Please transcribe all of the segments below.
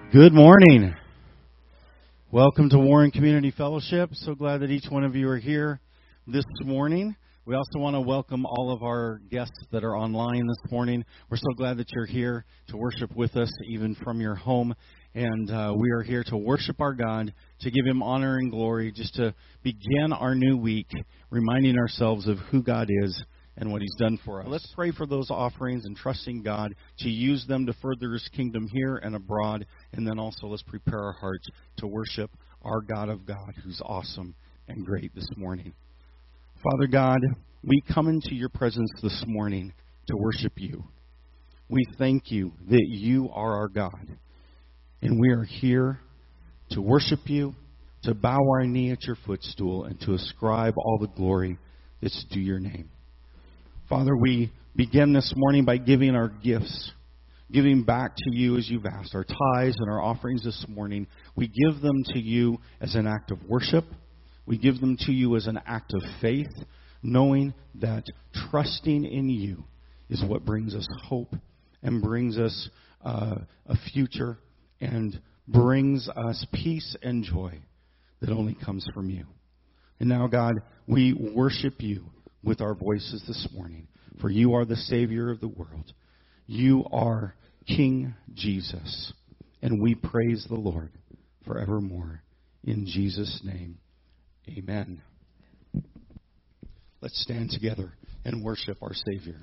Good morning. Welcome to Warren Community Fellowship. So glad that each one of you are here this morning. We also want to welcome all of our guests that are online this morning. We're so glad that you're here to worship with us, even from your home. And we are here to worship our God, to give Him honor and glory, just to begin our new week, reminding ourselves of who God is and what He's done for us. Let's pray for those offerings and trusting God to use them to further His kingdom here and abroad. And then also let's prepare our hearts to worship our God of God, who's awesome and great this morning. Father God, we come into your presence this morning to worship you. We thank you that you are our God. And we are here to worship you, to bow our knee at your footstool, and to ascribe all the glory that's due your name. Father, we begin this morning by giving our gifts, giving back to you as you've asked. Our tithes and our offerings this morning, we give them to you as an act of worship. We give them to you as an act of faith, knowing that trusting in you is what brings us hope and brings us a future and brings us peace and joy that only comes from you. And now, God, we worship you with our voices this morning, for you are the Savior of the world. You are King Jesus, and we praise the Lord forevermore. In Jesus' name, amen. Let's stand together and worship our Savior.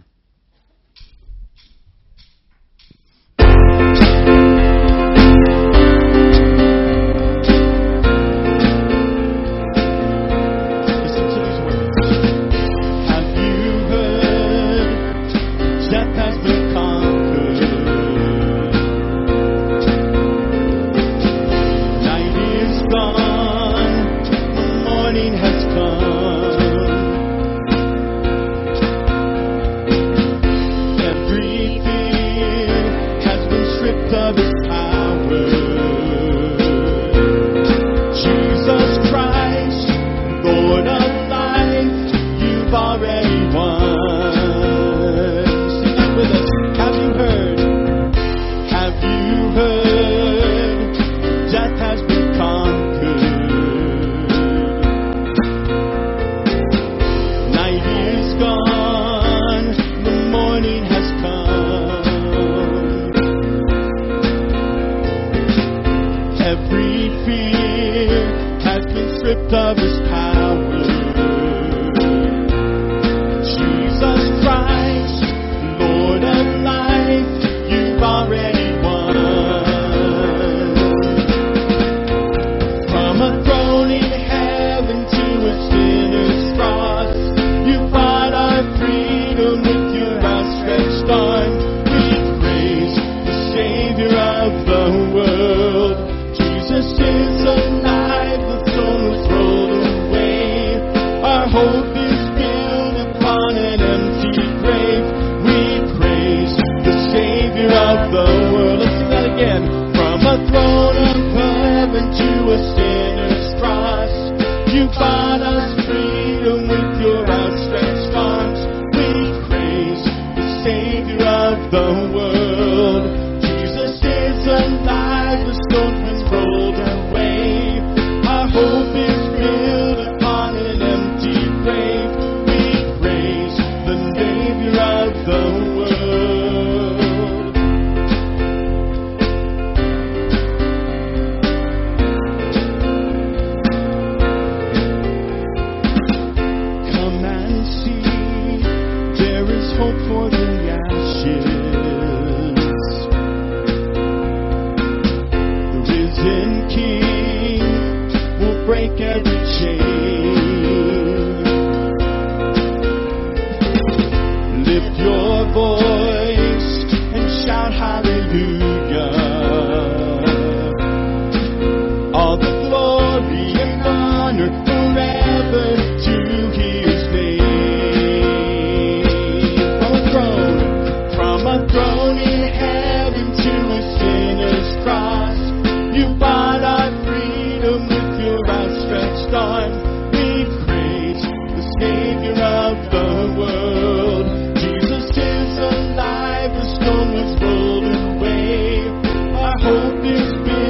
Hope is built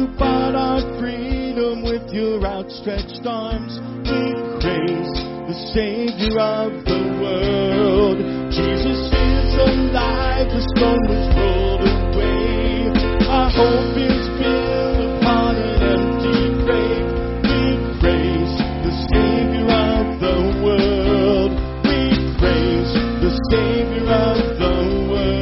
bought our freedom with your outstretched arms. We praise the Savior of the world. Jesus is alive, the stone was rolled away. Our hope is built upon an empty grave. We praise the Savior of the world. We praise the Savior of the world.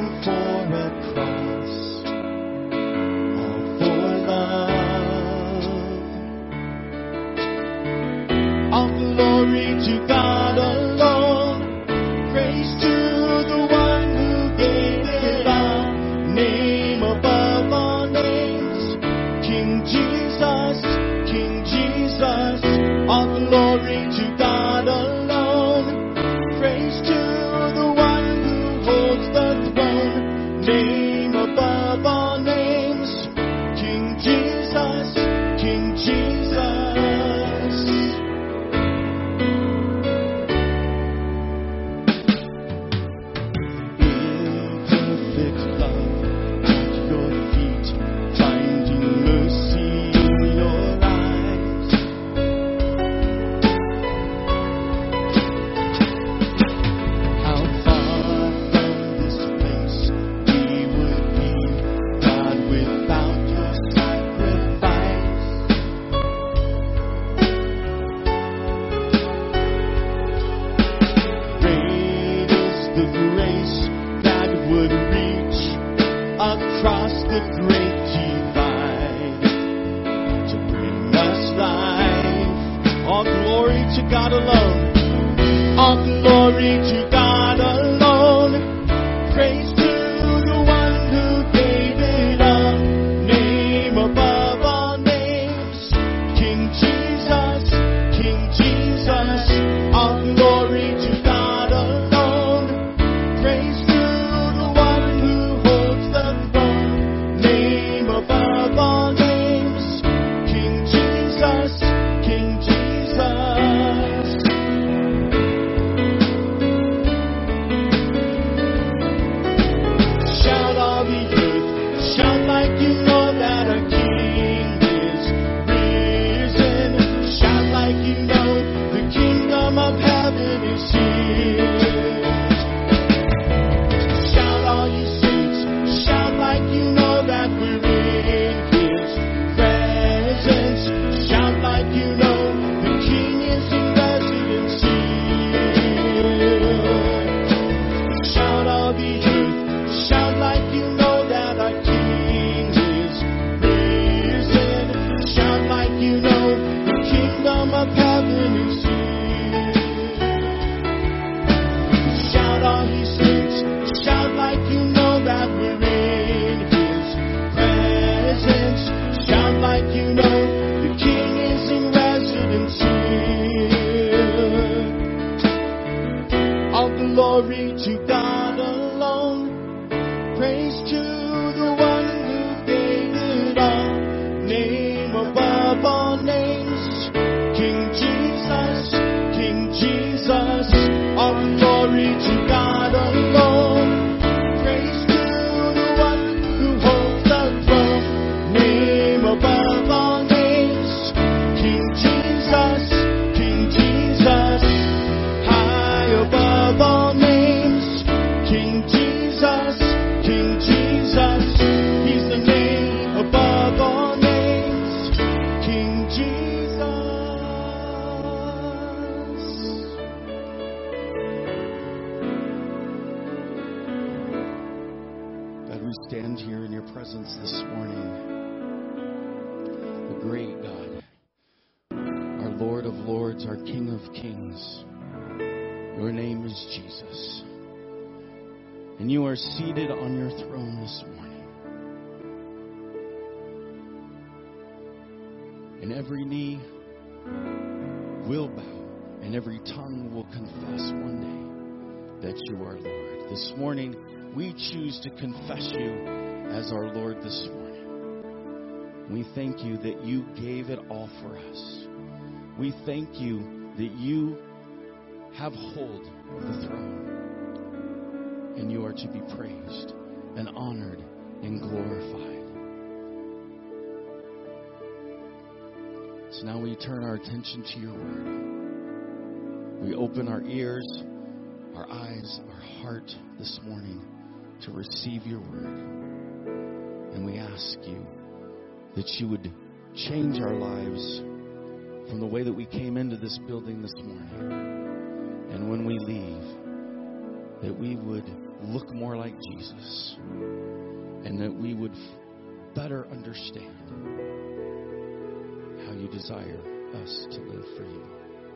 for a cross, all for love. All glory to God alone. Praise to the one who gave it all. Name above all names. King Jesus, King Jesus. All glory to God alone. Praise to the one who holds the throne. Name above all names. King Jesus, King Jesus. Perfect love at your feet, finding mercy in your eyes. How far from this place we would be, God, without your sacrifice. Great is the grace that would reach across the great divide to bring us life. All glory to God alone. All glory to God alone. Praise to the one who gave it all. Name above all names. King Jesus, King Jesus. All glory to God alone. Praise to the one who holds the throne. Name above all names. King Jesus, King Jesus. Shout all the earth, shout like you know that our King is risen. Shout like you know the kingdom of heaven is here. Shout all you saints, shout like you know that we're in His presence. Shout like you know the King is in residency. Shout all the earth, shout like you know that our King is risen. Shout like you know the kingdom of heaven is here. Shout all you saints, shout like you know that we're in His presence. Shout like you know the King is in residency. All glory to God alone. Praise to the one who gave it all. Name above all names. King Jesus, King Jesus. All glory to God alone. Praise to the one who holds the throne. Name above all names. King Jesus, King Jesus. High above all names. King Jesus, King Jesus. He's the name above all names. King Jesus. God, we stand here in your presence this morning. The great God, our Lord of Lords, our King of Kings. Your name is Jesus. And you are seated on your throne this morning. And every knee will bow, and every tongue will confess one day that you are Lord. This morning, we choose to confess you as our Lord this morning. We thank you that you gave it all for us. We thank you that you have hold of the throne. And you are to be praised and honored and glorified. So now we turn our attention to your word. We open our ears, our eyes, our heart this morning to receive your word. And we ask you that you would change our lives from the way that we came into this building this morning. And when we leave, that we would look more like Jesus, and that we would better understand how you desire us to live for you.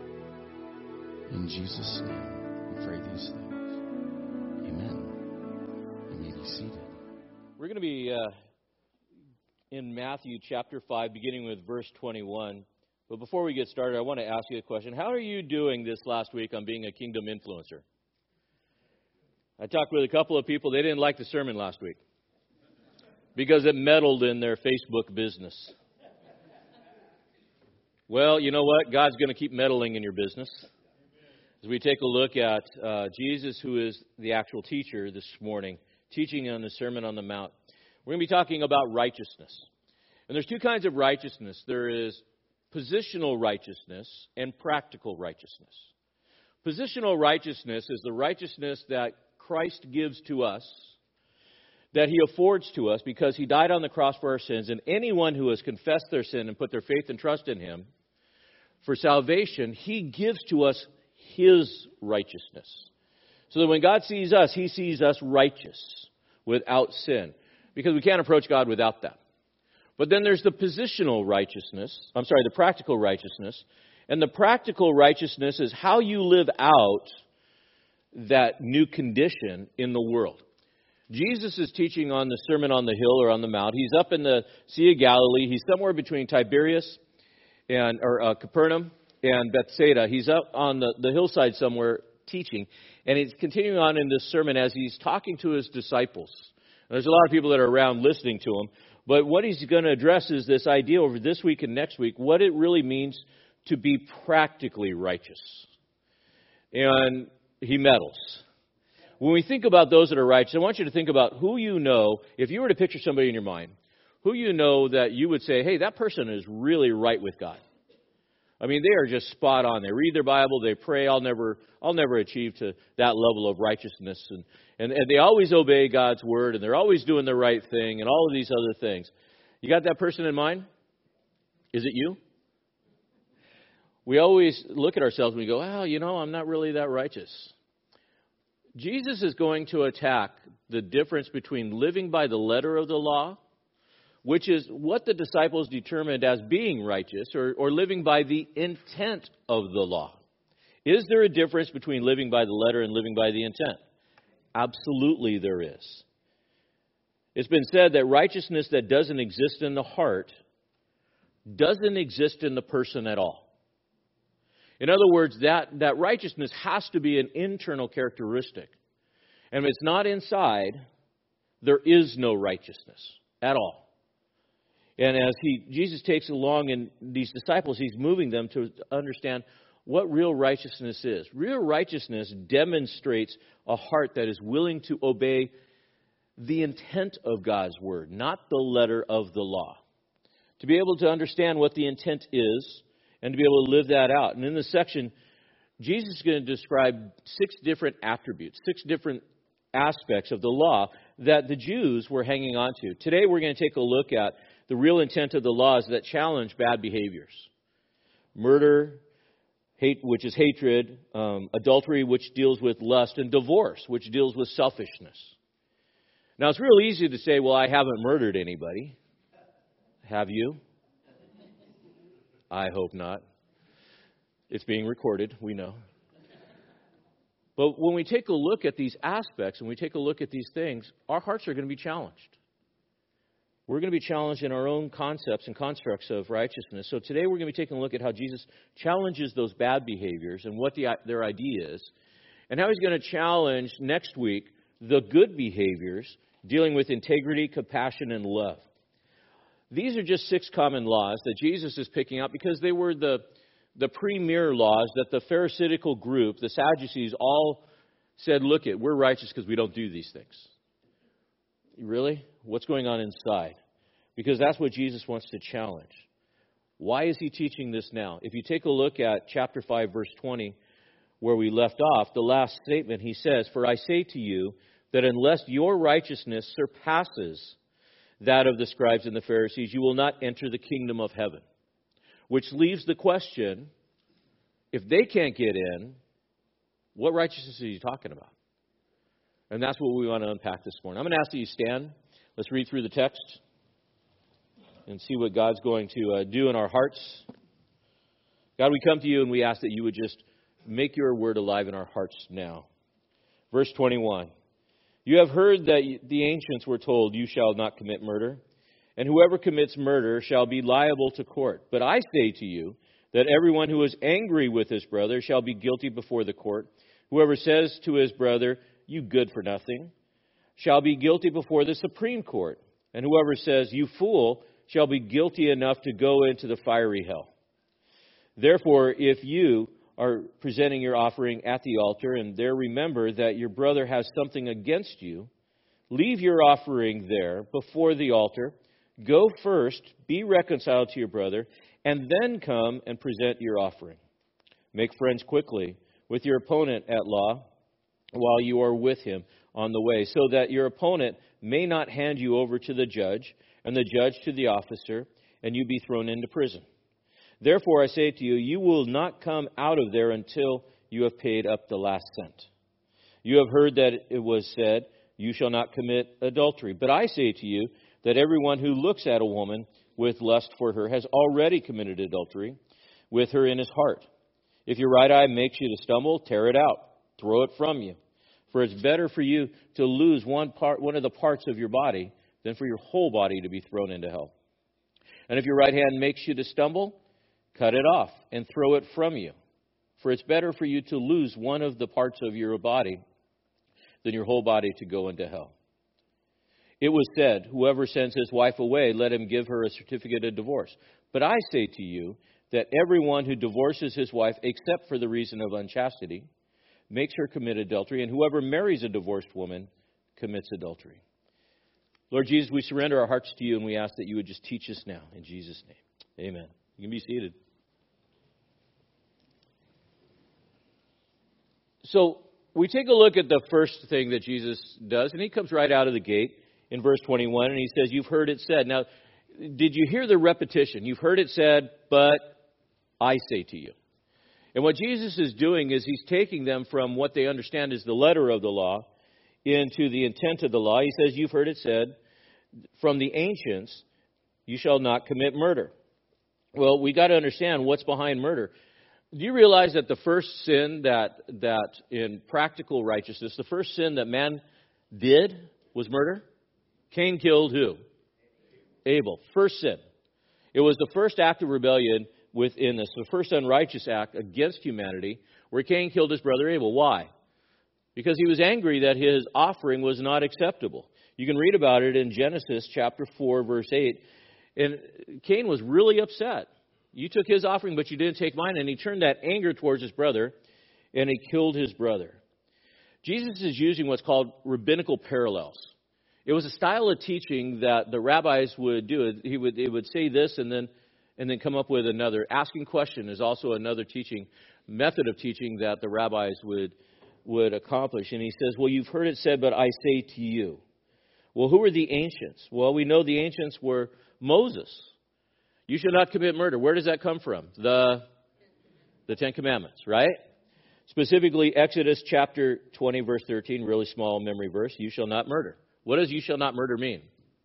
In Jesus' name, we pray these things. Amen. You may be seated. We're going to be in Matthew chapter 5, beginning with verse 21. But before we get started, I want to ask you a question. How are you doing this last week on being a kingdom influencer? I talked with a couple of people. They didn't like the sermon last week because it meddled in their Facebook business. Well, you know what? God's going to keep meddling in your business. As we take a look at Jesus, who is the actual teacher this morning, teaching on the Sermon on the Mount, we're going to be talking about righteousness. And there's two kinds of righteousness. There is positional righteousness and practical righteousness. Positional righteousness is the righteousness that Christ gives to us, that He affords to us because He died on the cross for our sins. And anyone who has confessed their sin and put their faith and trust in Him for salvation, He gives to us His righteousness. So that when God sees us, He sees us righteous without sin. Because we can't approach God without that. But then there's the positional righteousness. The practical righteousness. And the practical righteousness is how you live out that new condition in the world. Jesus is teaching on the Sermon on the Hill or on the Mount. He's up in the Sea of Galilee. He's somewhere between Tiberias and Capernaum and Bethsaida. He's up on the hillside somewhere teaching. And he's continuing on in this sermon as he's talking to his disciples. And there's a lot of people that are around listening to him. But what he's going to address is this idea over this week and next week, what it really means to be practically righteous. And he meddles. When we think about those that are righteous, I want you to think about who you know. If you were to picture somebody in your mind, who you know that you would say, hey, that person is really right with God. I mean, they are just spot on. They read their Bible, they pray. I'll never achieve to that level of righteousness. And they always obey God's word, and they're always doing the right thing, and all of these other things. You got that person in mind? Is it you? We always look at ourselves and we go, I'm not really that righteous. Jesus is going to attack the difference between living by the letter of the law, which is what the disciples determined as being righteous, or living by the intent of the law. Is there a difference between living by the letter and living by the intent? Absolutely there is. It's been said that righteousness that doesn't exist in the heart doesn't exist in the person at all. In other words, that righteousness has to be an internal characteristic. And if it's not inside, there is no righteousness at all. And as Jesus takes along in these disciples, He's moving them to understand what real righteousness is. Real righteousness demonstrates a heart that is willing to obey the intent of God's word, not the letter of the law. To be able to understand what the intent is, and to be able to live that out. And in this section, Jesus is going to describe 6 different attributes, 6 different aspects of the law that the Jews were hanging on to. Today we're going to take a look at the real intent of the laws that challenge bad behaviors. Murder, hate, which is hatred, adultery, which deals with lust, and divorce, which deals with selfishness. Now, it's real easy to say, well, I haven't murdered anybody. Have you? I hope not. It's being recorded, we know. But when we take a look at these aspects, and we take a look at these things, our hearts are going to be challenged. We're going to be challenged in our own concepts and constructs of righteousness. So today we're going to be taking a look at how Jesus challenges those bad behaviors and what their idea is, and how He's going to challenge next week the good behaviors dealing with integrity, compassion, and love. These are just 6 common laws that Jesus is picking out because they were the premier laws that the Pharisaical group, the Sadducees, all said, look, we're righteous because we don't do these things. Really? What's going on inside? Because that's what Jesus wants to challenge. Why is He teaching this now? If you take a look at chapter 5, verse 20, where we left off, the last statement, He says, "For I say to you that unless your righteousness surpasses that of the scribes and the Pharisees, you will not enter the kingdom of heaven." Which leaves the question, if they can't get in, what righteousness are you talking about? And that's what we want to unpack this morning. I'm going to ask that you stand. Let's read through the text and see what God's going to do in our hearts. God, we come to you and we ask that you would just make your word alive in our hearts now. Verse 21. You have heard that the ancients were told, you shall not commit murder, and whoever commits murder shall be liable to court. But I say to you that everyone who is angry with his brother shall be guilty before the court. Whoever says to his brother, you good for nothing, shall be guilty before the Supreme Court. And whoever says, you fool, shall be guilty enough to go into the fiery hell. Therefore, if you are presenting your offering at the altar, and there remember that your brother has something against you, leave your offering there before the altar, go first, be reconciled to your brother, and then come and present your offering. Make friends quickly with your opponent at law while you are with him on the way, so that your opponent may not hand you over to the judge, and the judge to the officer, and you be thrown into prison. Therefore, I say to you, you will not come out of there until you have paid up the last cent. You have heard that it was said, you shall not commit adultery. But I say to you that everyone who looks at a woman with lust for her has already committed adultery with her in his heart. If your right eye makes you to stumble, tear it out, throw it from you. For it's better for you to lose one of the parts of your body than for your whole body to be thrown into hell. And if your right hand makes you to stumble, cut it off and throw it from you. For it's better for you to lose one of the parts of your body than your whole body to go into hell. It was said, whoever sends his wife away, let him give her a certificate of divorce. But I say to you that everyone who divorces his wife, except for the reason of unchastity, makes her commit adultery, and whoever marries a divorced woman commits adultery. Lord Jesus, we surrender our hearts to you, and we ask that you would just teach us now. In Jesus' name, amen. You can be seated. So we take a look at the first thing that Jesus does, and he comes right out of the gate in verse 21, and he says, you've heard it said. Now, did you hear the repetition? You've heard it said, but I say to you. And what Jesus is doing is he's taking them from what they understand is the letter of the law into the intent of the law. He says, you've heard it said, from the ancients, you shall not commit murder. Well, we got to understand what's behind murder. Do you realize that the first sin that in practical righteousness, the first sin that man did was murder? Cain killed who? Abel. First sin. It was the first act of rebellion within this, the first unrighteous act against humanity, where Cain killed his brother Abel. Why? Because he was angry that his offering was not acceptable. You can read about it in Genesis chapter 4, verse 8. And Cain was really upset. You took his offering, but you didn't take mine. And he turned that anger towards his brother, and he killed his brother. Jesus is using what's called rabbinical parallels. It was a style of teaching that the rabbis would do. They would say this and then come up with another. Asking question is also another method of teaching that the rabbis would accomplish. And he says, well, you've heard it said, but I say to you. Well, who are the ancients? Well, we know the ancients were Moses. You shall not commit murder. Where does that come from? The Ten Commandments, right? Specifically, Exodus chapter 20, verse 13, really small memory verse. You shall not murder. What does you shall not murder mean?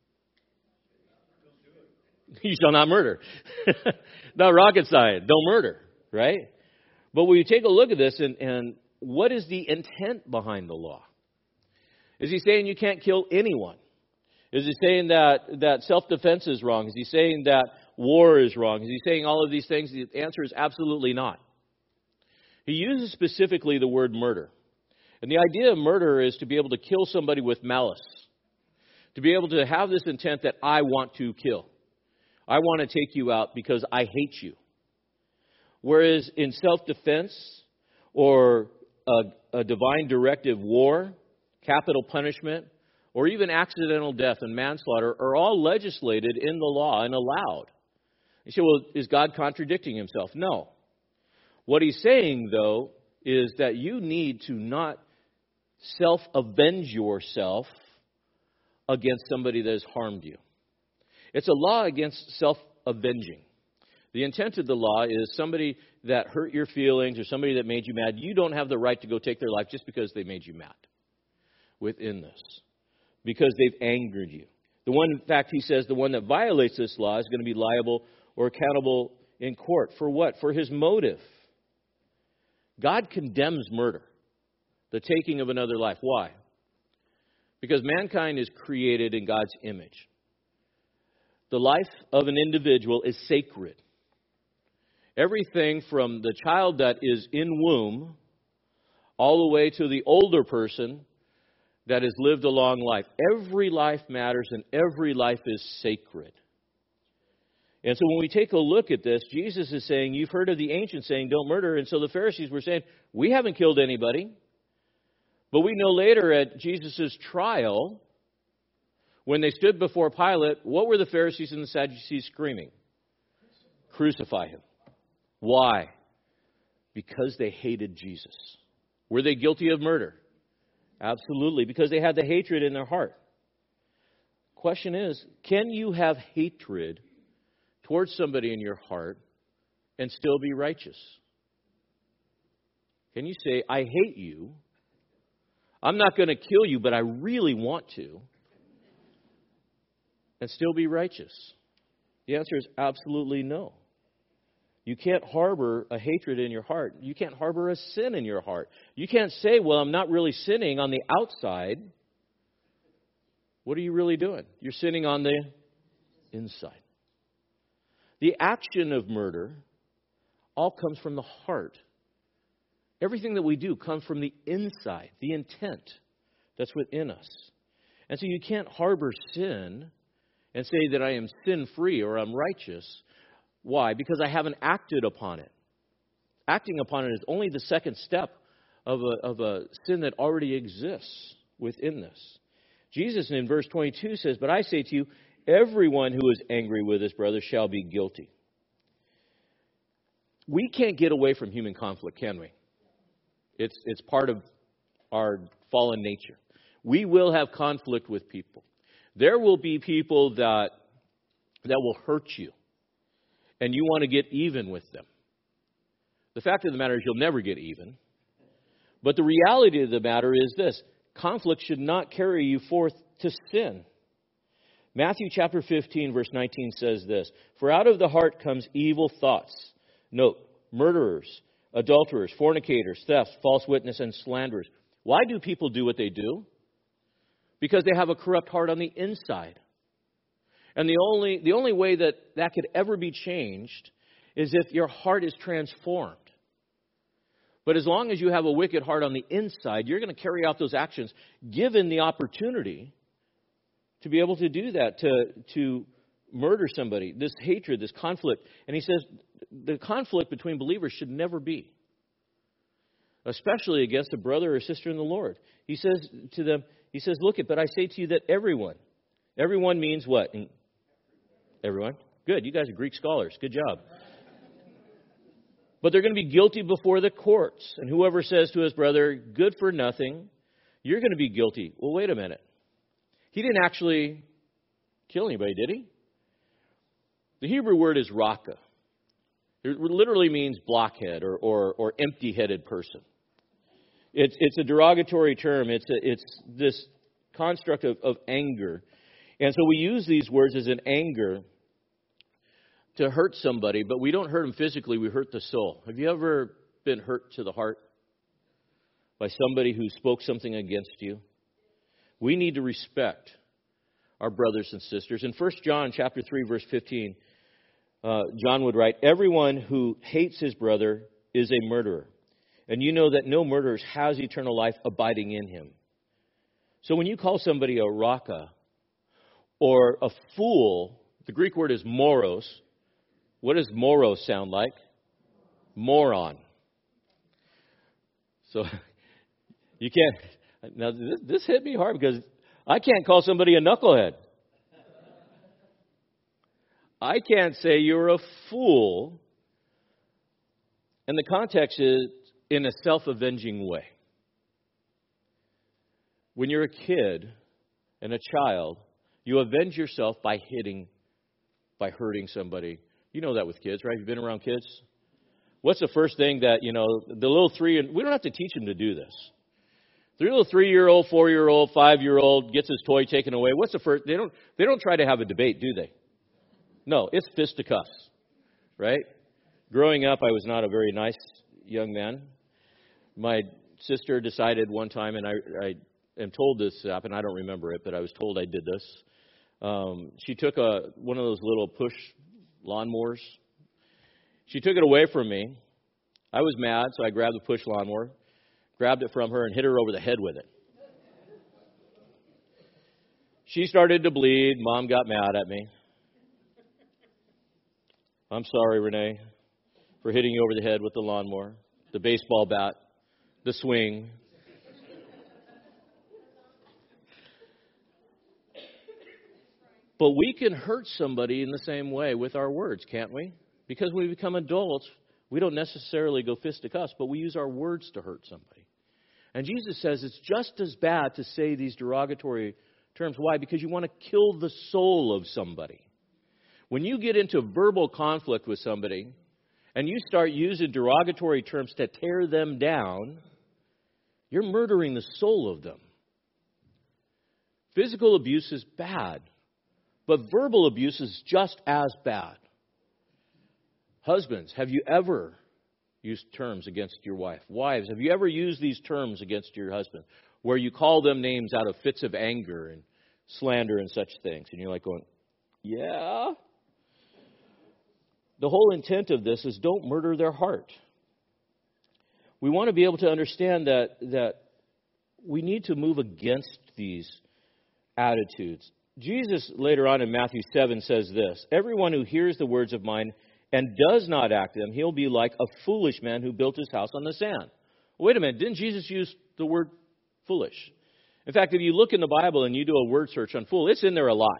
You shall not murder. Not rocket science. Don't murder, right? But when you take a look at this, and what is the intent behind the law? Is he saying you can't kill anyone? Is he saying that self-defense is wrong? Is he saying that war is wrong? Is he saying all of these things? The answer is absolutely not. He uses specifically the word murder. And the idea of murder is to be able to kill somebody with malice. To be able to have this intent that I want to kill. I want to take you out because I hate you. Whereas in self-defense or a divine directive war, capital punishment, or even accidental death and manslaughter are all legislated in the law and allowed. You say, well, is God contradicting himself? No. What he's saying, though, is that you need to not self-avenge yourself against somebody that has harmed you. It's a law against self-avenging. The intent of the law is somebody that hurt your feelings or somebody that made you mad. You don't have the right to go take their life just because they made you mad. within this because they've angered you. The one, in fact, he says, the one that violates this law is going to be liable or accountable in court. For what? For his motive. God condemns murder, the taking of another life. Why? Because mankind is created in God's image. The life of an individual is sacred. Everything from the child that is in womb all the way to the older person that has lived a long life. Every life matters and every life is sacred. And so when we take a look at this, Jesus is saying, you've heard of the ancients saying, don't murder. And so the Pharisees were saying, we haven't killed anybody. But we know later at Jesus' trial, when they stood before Pilate, what were the Pharisees and the Sadducees screaming? Crucify him. Why? Because they hated Jesus. Were they guilty of murder? Absolutely, because they had the hatred in their heart. Question is, can you have hatred towards somebody in your heart and still be righteous? Can you say, I hate you. I'm not going to kill you, but I really want to. And still be righteous? The answer is absolutely no. You can't harbor a hatred in your heart. You can't harbor a sin in your heart. You can't say, well, I'm not really sinning on the outside. What are you really doing? You're sinning on the inside. The action of murder all comes from the heart. Everything that we do comes from the inside, the intent that's within us. And so you can't harbor sin and say that I am sin-free or I'm righteous. Why? Because I haven't acted upon it. Acting upon it is only the second step of a sin that already exists within this. Jesus in verse 22 says, but I say to you, everyone who is angry with his brother shall be guilty. We can't get away from human conflict, can we? It's part of our fallen nature. We will have conflict with people. There will be people that will hurt you, and you want to get even with them. The fact of the matter is you'll never get even. But the reality of the matter is this. Conflict should not carry you forth to sin. Matthew chapter 15, verse 19 says this. For out of the heart comes evil thoughts. Note, murderers, adulterers, fornicators, thefts, false witness, and slanderers. Why do people do what they do? Because they have a corrupt heart on the inside. And the only way that could ever be changed is if your heart is transformed. But as long as you have a wicked heart on the inside, you're going to carry out those actions given the opportunity to be able to do that, to murder somebody, this hatred, this conflict. And he says the conflict between believers should never be, especially against a brother or sister in the Lord. He says to them, look it, but I say to you that everyone means what? Everyone? Good. You guys are Greek scholars. Good job. But they're going to be guilty before the courts. And whoever says to his brother, good for nothing, you're going to be guilty. Well, wait a minute. He didn't actually kill anybody, did he? The Hebrew word is raka. It literally means blockhead or empty-headed person. It's a derogatory term. It's this construct of anger. And so we use these words as an anger to hurt somebody, but we don't hurt them physically, we hurt the soul. Have you ever been hurt to the heart by somebody who spoke something against you? We need to respect our brothers and sisters. In 1 John chapter 3, verse 15, John would write, everyone who hates his brother is a murderer. And you know that no murderer has eternal life abiding in him. So when you call somebody a raka or a fool, the Greek word is moros. What does moros sound like? Moron. So you can't. Now this hit me hard because I can't call somebody a knucklehead. I can't say you're a fool. And the context is in a self-avenging way. When you're a kid and a child, you avenge yourself by hurting somebody. You know that with kids, right? You've been around kids. What's the first thing that, the little 3, and we don't have to teach them to do this. The little 3-year-old, 4-year-old, 5-year-old gets his toy taken away. What's the first? They don't try to have a debate, do they? No, it's fisticuffs, right? Growing up, I was not a very nice young man. My sister decided one time, and I am told this happened. I don't remember it, but I was told I did this. She took one of those little push lawnmowers. She took it away from me. I was mad, so I grabbed the push lawnmower, grabbed it from her, and hit her over the head with it. She started to bleed. Mom got mad at me. I'm sorry, Renee, for hitting you over the head with the lawnmower, the baseball bat, the swing. But we can hurt somebody in the same way with our words, can't we? Because when we become adults, we don't necessarily go fisticuffs, but we use our words to hurt somebody. And Jesus says it's just as bad to say these derogatory terms. Why? Because you want to kill the soul of somebody. When you get into verbal conflict with somebody and you start using derogatory terms to tear them down, you're murdering the soul of them. Physical abuse is bad, but verbal abuse is just as bad. Husbands, have you ever used terms against your wife? Wives, have you ever used these terms against your husband, where you call them names out of fits of anger and slander and such things? And you're like going, yeah. The whole intent of this is don't murder their heart. We want to be able to understand that we need to move against these attitudes. Jesus later on in Matthew 7 says this, everyone who hears the words of mine and does not act them, he'll be like a foolish man who built his house on the sand. Wait a minute, didn't Jesus use the word foolish? In fact, if you look in the Bible and you do a word search on fool, it's in there a lot.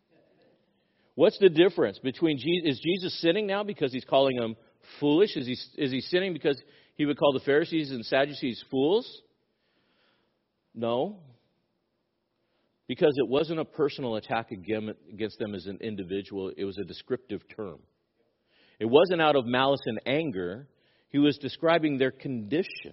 What's the difference between Jesus? Is Jesus sinning now because he's calling them foolish? Is he sinning because he would call the Pharisees and Sadducees fools? No. Because it wasn't a personal attack against them as an individual. It was a descriptive term. It wasn't out of malice and anger. He was describing their condition.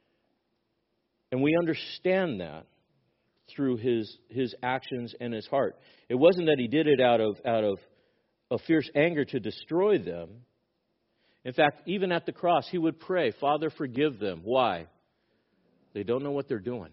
And we understand that through his actions and his heart. It wasn't that he did it out of a fierce anger to destroy them. In fact, even at the cross, he would pray, Father, forgive them. Why? They don't know what they're doing.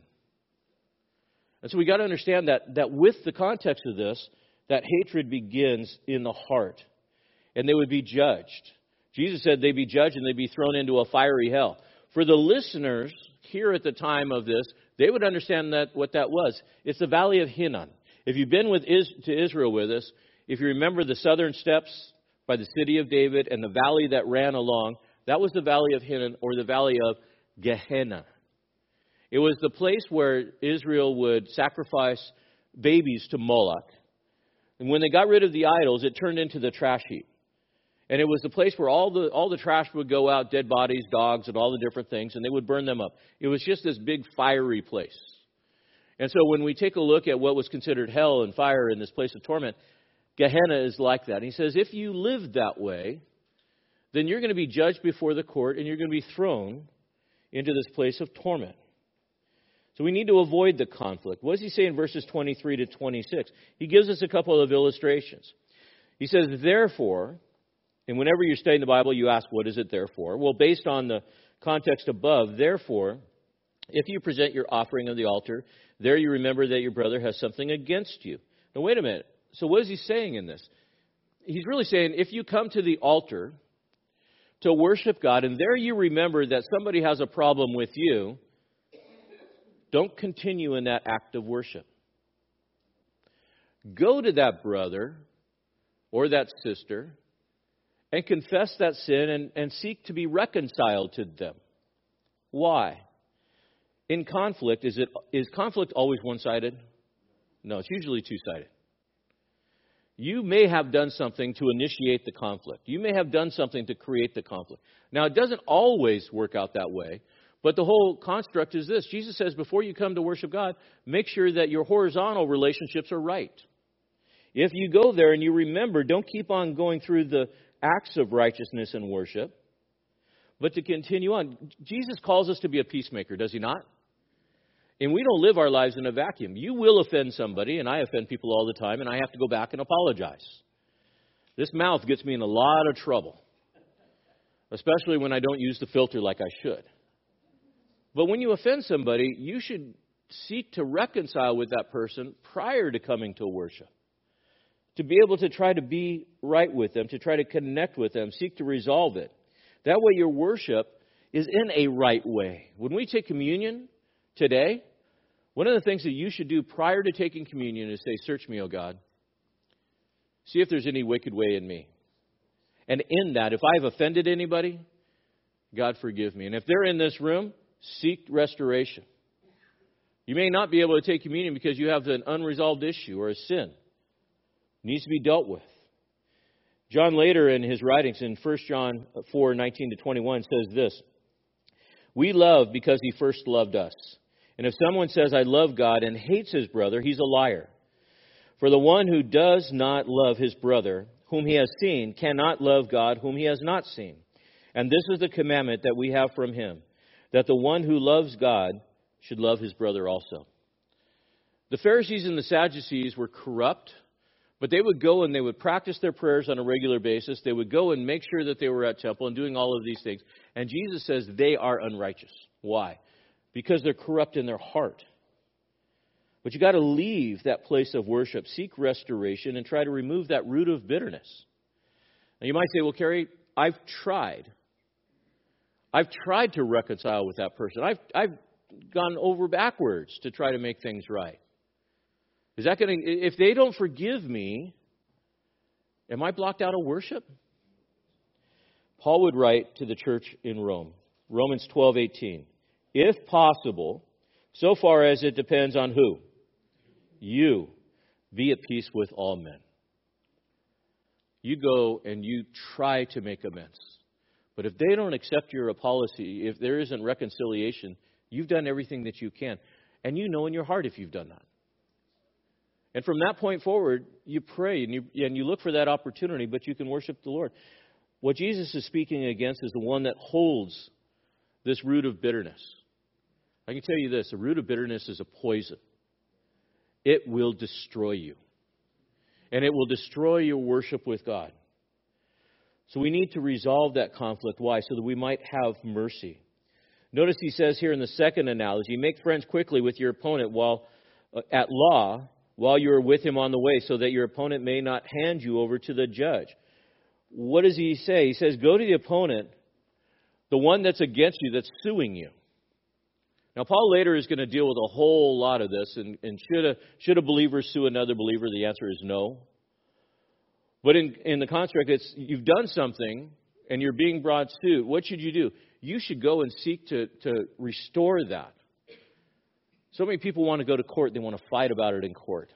And so we got to understand that with the context of this, that hatred begins in the heart. And they would be judged. Jesus said they'd be judged and they'd be thrown into a fiery hell. For the listeners here at the time of this, they would understand what that was. It's the Valley of Hinnom. If you've been to Israel with us, if you remember the southern steps by the city of David and the valley that ran along, that was the Valley of Hinnom, or the Valley of Gehenna. It was the place where Israel would sacrifice babies to Moloch. And when they got rid of the idols, it turned into the trash heap. And it was the place where all the trash would go out, dead bodies, dogs, and all the different things, and they would burn them up. It was just this big fiery place. And so when we take a look at what was considered hell and fire in this place of torment, Gehenna is like that. And he says, if you live that way, then you're going to be judged before the court, and you're going to be thrown into this place of torment. So we need to avoid the conflict. What does he say in verses 23 to 26? He gives us a couple of illustrations. He says, therefore, and whenever you're studying the Bible, you ask, what is it there for? Well, based on the context above, therefore, if you present your offering on the altar, there you remember that your brother has something against you. Now, wait a minute. So what is he saying in this? He's really saying, if you come to the altar to worship God, and there you remember that somebody has a problem with you, don't continue in that act of worship. Go to that brother or that sister and confess that sin and seek to be reconciled to them. Why? In conflict, is conflict always one-sided? No, it's usually two-sided. You may have done something to initiate the conflict. You may have done something to create the conflict. Now, it doesn't always work out that way, but the whole construct is this. Jesus says, before you come to worship God, make sure that your horizontal relationships are right. If you go there and you remember, don't keep on going through the acts of righteousness and worship, but to continue on. Jesus calls us to be a peacemaker, does he not? And we don't live our lives in a vacuum. You will offend somebody, and I offend people all the time, and I have to go back and apologize. This mouth gets me in a lot of trouble, especially when I don't use the filter like I should. But when you offend somebody, you should seek to reconcile with that person prior to coming to worship. To be able to try to be right with them, to try to connect with them, seek to resolve it. That way your worship is in a right way. When we take communion today, one of the things that you should do prior to taking communion is say, "Search me, O God. See if there's any wicked way in me. And in that, if I've offended anybody, God forgive me." And if they're in this room, seek restoration. You may not be able to take communion because you have an unresolved issue or a sin. It needs to be dealt with. John later in his writings in 1 John 4:19-21 says this, "We love because he first loved us. And if someone says, 'I love God,' and hates his brother, he's a liar. For the one who does not love his brother, whom he has seen, cannot love God, whom he has not seen. And this is the commandment that we have from him, that the one who loves God should love his brother also." The Pharisees and the Sadducees were corrupt, but they would go and they would practice their prayers on a regular basis. They would go and make sure that they were at temple and doing all of these things. And Jesus says they are unrighteous. Why? Because they're corrupt in their heart. But you got to leave that place of worship, seek restoration, and try to remove that root of bitterness. Now you might say, "Well, Kerry, I've tried to reconcile with that person. I've gone over backwards to try to make things right. Is that going to, if they don't forgive me, am I blocked out of worship?" Paul would write to the church in Rome, Romans 12:18, "If possible, so far as it depends on who? You, be at peace with all men." You go and you try to make amends. But if they don't accept your apology, if there isn't reconciliation, you've done everything that you can. And you know in your heart if you've done that. And from that point forward, you pray and you look for that opportunity, but you can worship the Lord. What Jesus is speaking against is the one that holds this root of bitterness. I can tell you this, a root of bitterness is a poison. It will destroy you. And it will destroy your worship with God. So we need to resolve that conflict. Why? So that we might have mercy. Notice he says here in the second analogy, "Make friends quickly with your opponent while at law, while you are with him on the way, so that your opponent may not hand you over to the judge." What does he say? He says, go to the opponent, the one that's against you, that's suing you. Now, Paul later is going to deal with a whole lot of this. And should a believer sue another believer? The answer is no. But in the construct, it's you've done something and you're being brought suit. What should you do? You should go and seek to restore that. So many people want to go to court. They want to fight about it in court.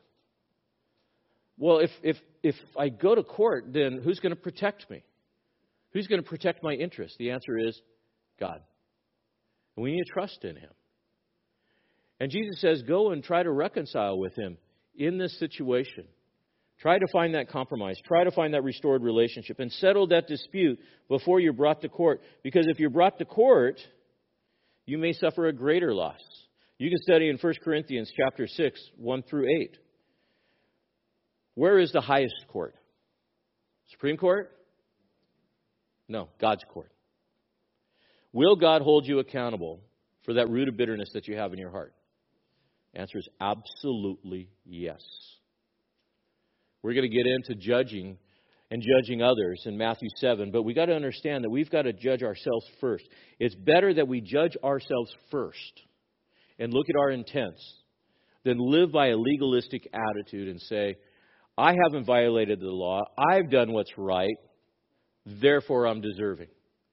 Well, if I go to court, then who's going to protect me? Who's going to protect my interests? The answer is God. And we need to trust in him. And Jesus says, go and try to reconcile with him in this situation. Try to find that compromise. Try to find that restored relationship and settle that dispute before you're brought to court. Because if you're brought to court, you may suffer a greater loss. You can study in 1 Corinthians chapter 6, 1 through 8. Where is the highest court? Supreme Court? No, God's court. Will God hold you accountable for that root of bitterness that you have in your heart? The answer is absolutely yes. We're going to get into judging and judging others in Matthew 7, but we got to understand that we've got to judge ourselves first. It's better that we judge ourselves first and look at our intents than live by a legalistic attitude and say, I haven't violated the law, I've done what's right, therefore I'm deserving.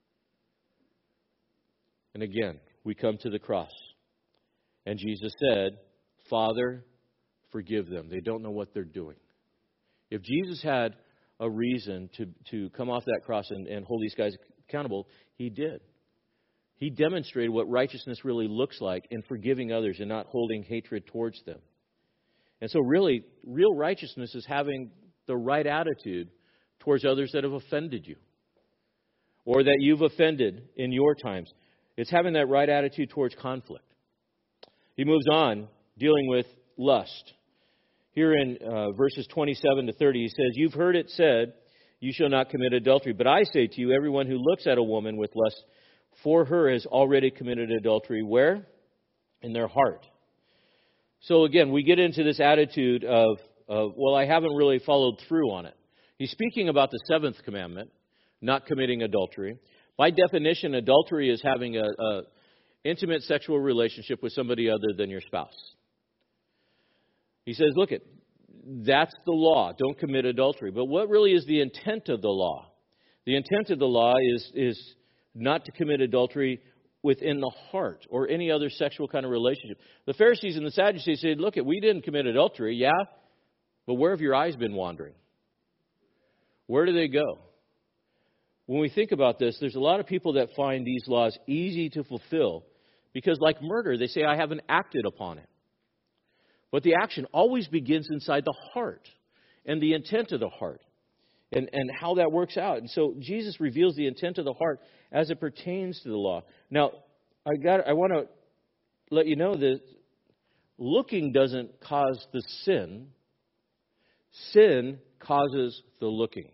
And again, we come to the cross. And Jesus said, Father, forgive them. They don't know what they're doing. If Jesus had a reason to come off that cross and hold these guys accountable, he did. He demonstrated what righteousness really looks like in forgiving others and not holding hatred towards them. And so really, real righteousness is having the right attitude towards others that have offended you or that you've offended in your times. It's having that right attitude towards conflict. He moves on, dealing with lust. Here in verses 27 to 30, he says, "You've heard it said, you shall not commit adultery. But I say to you, everyone who looks at a woman with lust for her has already committed adultery." Where? In their heart. So again, we get into this attitude of, well, I haven't really followed through on it. He's speaking about the seventh commandment, not committing adultery. By definition, adultery is having a intimate sexual relationship with somebody other than your spouse. He says, look, that's the law. Don't commit adultery. But what really is the intent of the law? The intent of the law is not to commit adultery within the heart or any other sexual kind of relationship. The Pharisees and the Sadducees said, look, we didn't commit adultery, yeah, but where have your eyes been wandering? Where do they go? When we think about this, there's a lot of people that find these laws easy to fulfill because, like murder, they say, I haven't acted upon it. But the action always begins inside the heart and the intent of the heart and how that works out. And so Jesus reveals the intent of the heart as it pertains to the law. Now, I want to let you know that looking doesn't cause the sin. Sin causes the looking.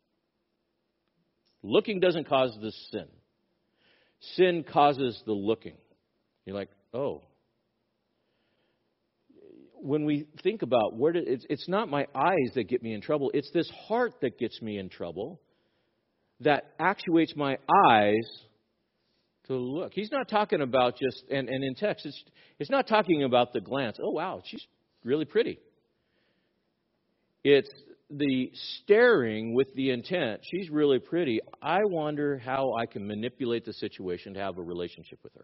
Looking doesn't cause the sin. Sin causes the looking. You're like, oh. When we think about it's not my eyes that get me in trouble. It's this heart that gets me in trouble, that actuates my eyes to look. He's not talking about just, and in text, it's not talking about the glance. Oh, wow, she's really pretty. It's the staring with the intent. She's really pretty. I wonder how I can manipulate the situation to have a relationship with her.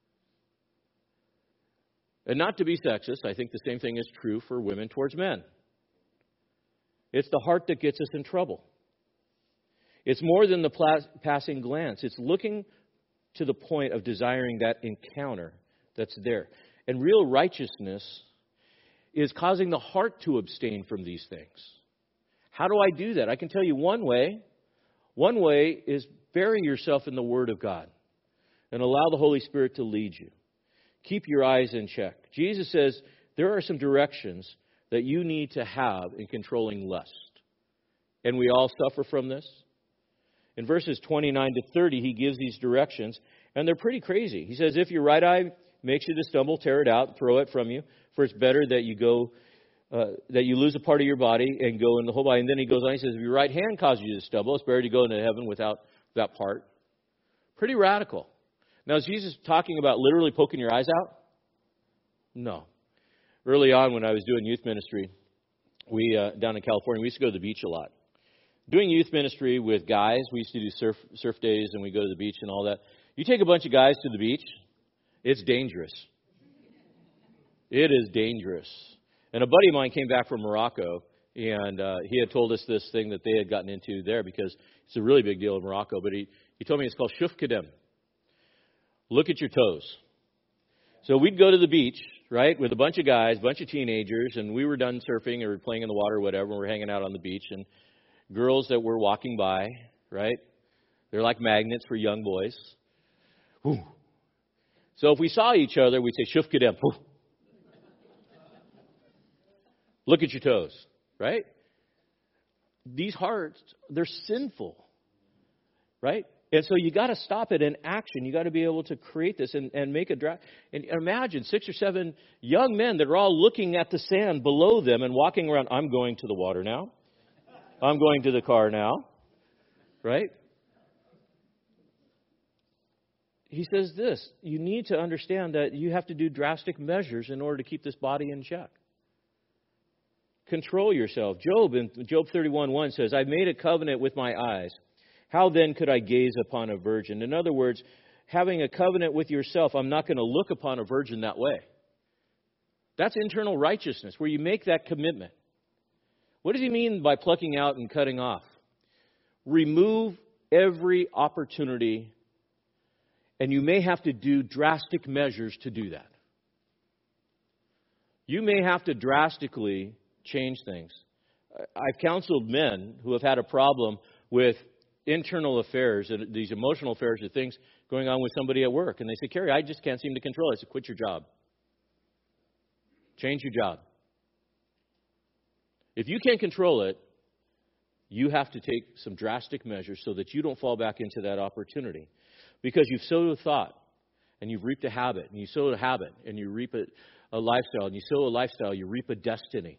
And not to be sexist, I think the same thing is true for women towards men. It's the heart that gets us in trouble. It's more than the passing glance. It's looking to the point of desiring that encounter that's there. And real righteousness is causing the heart to abstain from these things. How do I do that? I can tell you one way. One way is bury yourself in the Word of God and allow the Holy Spirit to lead you. Keep your eyes in check. Jesus says there are some directions that you need to have in controlling lust. And we all suffer from this. In verses 29 to 30, he gives these directions, and they're pretty crazy. He says, if your right eye makes you to stumble, tear it out, throw it from you. For it's better that you lose a part of your body and go in the whole body. And then he goes on, he says, if your right hand causes you to stumble, it's better to go into heaven without that part. Pretty radical. Now, is Jesus talking about literally poking your eyes out? No. Early on when I was doing youth ministry, we down in California, we used to go to the beach a lot. Doing youth ministry with guys, we used to do surf days and we go to the beach and all that. You take a bunch of guys to the beach, it's dangerous. It is dangerous. And a buddy of mine came back from Morocco, and he had told us this thing that they had gotten into there because it's a really big deal in Morocco. But he told me it's called shuf kadem. Look at your toes. So we'd go to the beach, right, with a bunch of guys, a bunch of teenagers, and we were done surfing or playing in the water or whatever, and we're hanging out on the beach. And girls that were walking by, right, they're like magnets for young boys. Whew. So if we saw each other, we'd say, shuf kadem. Look at your toes, right? These hearts, they're sinful, right? And so you got to stop it in action. You got to be able to create this and make a draft. And imagine 6 or 7 young men that are all looking at the sand below them and walking around. I'm going to the water now. I'm going to the car now. Right? He says this. You need to understand that you have to do drastic measures in order to keep this body in check. Control yourself. Job in Job 31:1 says, I've made a covenant with my eyes. How then could I gaze upon a virgin? In other words, having a covenant with yourself, I'm not going to look upon a virgin that way. That's internal righteousness, where you make that commitment. What does he mean by plucking out and cutting off? Remove every opportunity, and you may have to do drastic measures to do that. You may have to drastically change things. I've counseled men who have had a problem with internal affairs, and these emotional affairs, or things going on with somebody at work. And they say, Kerry, I just can't seem to control it. I said, quit your job. Change your job. If you can't control it, you have to take some drastic measures so that you don't fall back into that opportunity. Because you've sowed a thought, and you've reaped a habit, and you sow a habit, and you reap a lifestyle, and you sow a lifestyle, you reap a destiny.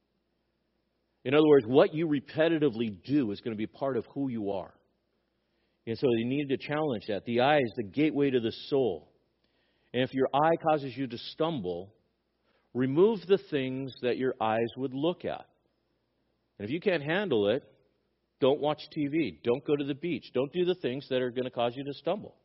In other words, what you repetitively do is going to be part of who you are. And so you need to challenge that. The eye is the gateway to the soul. And if your eye causes you to stumble, remove the things that your eyes would look at. And if you can't handle it, don't watch TV. Don't go to the beach. Don't do the things that are going to cause you to stumble.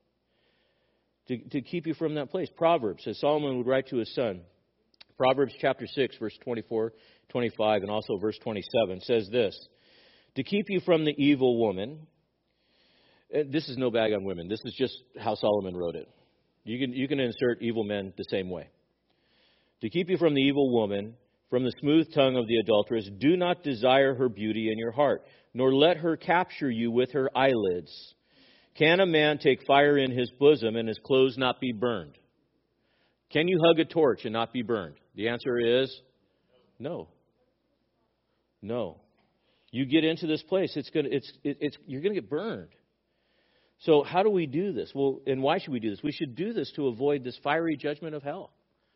To keep you from that place. Proverbs, as Solomon would write to his son, Proverbs chapter 6, verse 24, 25, and also verse 27 says this, to keep you from the evil woman. This is no bag on women. This is just how Solomon wrote it. You can insert evil men the same way. To keep you from the evil woman, from the smooth tongue of the adulteress, do not desire her beauty in your heart, nor let her capture you with her eyelids. Can a man take fire in his bosom and his clothes not be burned? Can you hug a torch and not be burned? The answer is no. No. You get into this place, you're going to get burned. So how do we do this? Well, and why should we do this? We should do this to avoid this fiery judgment of hell.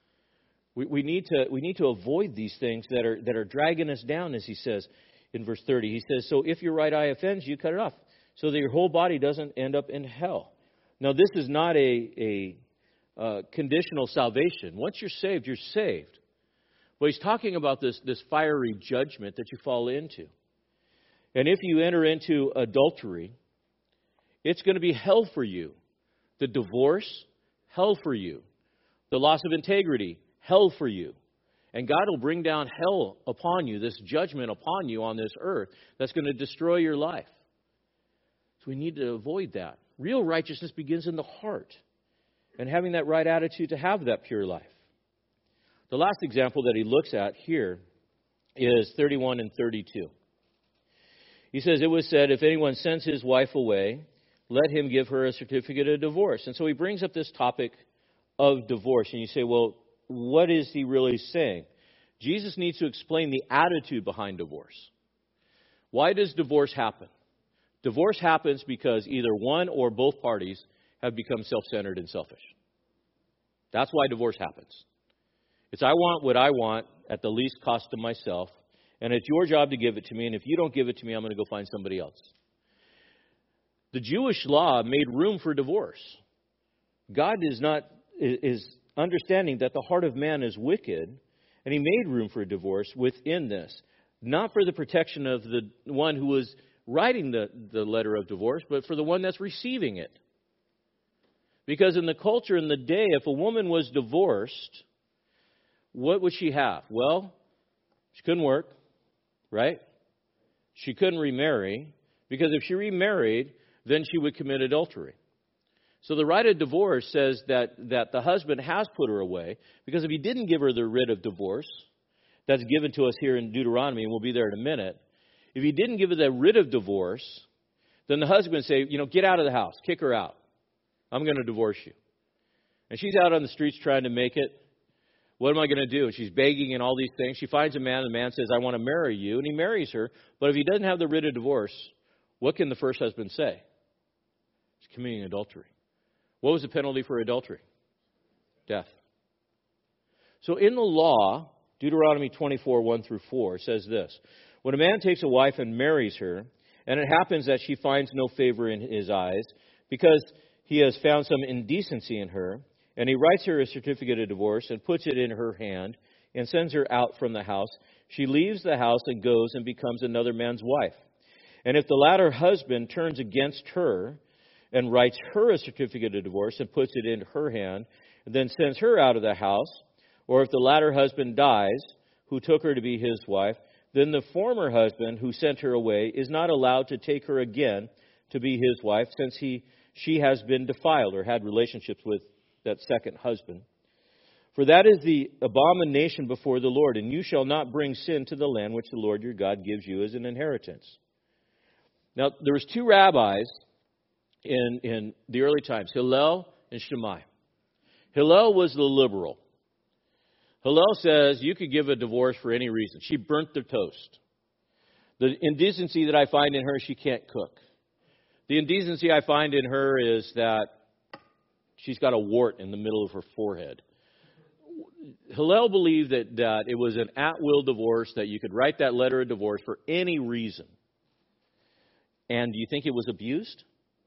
We need to avoid these things that are dragging us down, as he says in verse 30. He says, so if your right eye offends you, cut it off, so that your whole body doesn't end up in hell. Now, this is not a conditional salvation. Once you're saved, you're saved. But he's talking about this fiery judgment that you fall into. And if you enter into adultery, it's going to be hell for you. The divorce, hell for you. The loss of integrity, hell for you. And God will bring down hell upon you, this judgment upon you on this earth that's going to destroy your life. So we need to avoid that. Real righteousness begins in the heart and having that right attitude to have that pure life. The last example that he looks at here is 31 and 32. He says, it was said, if anyone sends his wife away, let him give her a certificate of divorce. And so he brings up this topic of divorce. And you say, well, what is he really saying? Jesus needs to explain the attitude behind divorce. Why does divorce happen? Divorce happens because either one or both parties have become self-centered and selfish. That's why divorce happens. It's I want what I want at the least cost to myself, and it's your job to give it to me, and if you don't give it to me, I'm going to go find somebody else. The Jewish law made room for divorce. God is understanding that the heart of man is wicked, and he made room for divorce within this. Not for the protection of the one who was writing the letter of divorce, but for the one that's receiving it. Because in the culture in the day, if a woman was divorced, what would she have? Well, she couldn't work, right? She couldn't remarry, because if she remarried, then she would commit adultery. So the right of divorce says that the husband has put her away, because if he didn't give her the writ of divorce, that's given to us here in Deuteronomy, and we'll be there in a minute. If he didn't give her the writ of divorce, then the husband would say, get out of the house, kick her out. I'm going to divorce you. And she's out on the streets trying to make it. What am I going to do? And she's begging and all these things. She finds a man, the man says, I want to marry you, and he marries her. But if he doesn't have the writ of divorce, what can the first husband say? He's committing adultery. What was the penalty for adultery? Death. So in the law, Deuteronomy 24, 1 through 4 says this. When a man takes a wife and marries her, and it happens that she finds no favor in his eyes, because he has found some indecency in her, and he writes her a certificate of divorce and puts it in her hand and sends her out from the house, she leaves the house and goes and becomes another man's wife. And if the latter husband turns against her and writes her a certificate of divorce and puts it in her hand, and then sends her out of the house, or if the latter husband dies, who took her to be his wife, then the former husband who sent her away is not allowed to take her again to be his wife, since she has been defiled or had relationships with that second husband. For that is the abomination before the Lord, and you shall not bring sin to the land which the Lord your God gives you as an inheritance. Now, there was two rabbis in the early times, Hillel and Shammai. Hillel was the liberal. Hillel says you could give a divorce for any reason. She burnt the toast. The indecency that I find in her, she can't cook. The indecency I find in her is that she's got a wart in the middle of her forehead. Hillel believed that it was an at-will divorce, that you could write that letter of divorce for any reason. And do you think it was abused?